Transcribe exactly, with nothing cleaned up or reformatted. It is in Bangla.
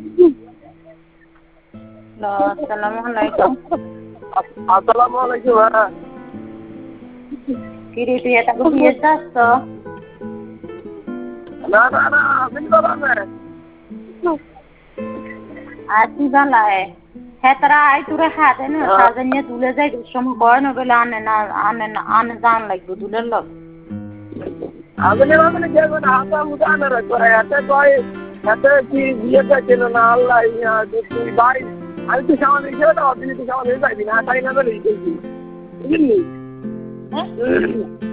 আসসালামু আলাইকুম। আসসালামু আলাইকুম। হ্যাঁ কি রে তুই এটা বিয়ে যাচ্ছ? না না না আপনি বলেন আসি বালায় হ্যাঁ তারা আই তোরা হাতে না সাজে নিয়ে দুলে যাই সময় কয় না বলে আনে না আনে না আনে জান লাগবে দুলের লোক আপনি আপনি দেখুন হাতা উদাহরণ করে এতে কয় এতে কি বিয়েটা ছিল না আল্লাহ তুই ভাই আমি তুই সামান হিসেবে তো আপনি তুই সামান হয়ে যাবি না তাই না বলি বুঝলি হ্যাঁ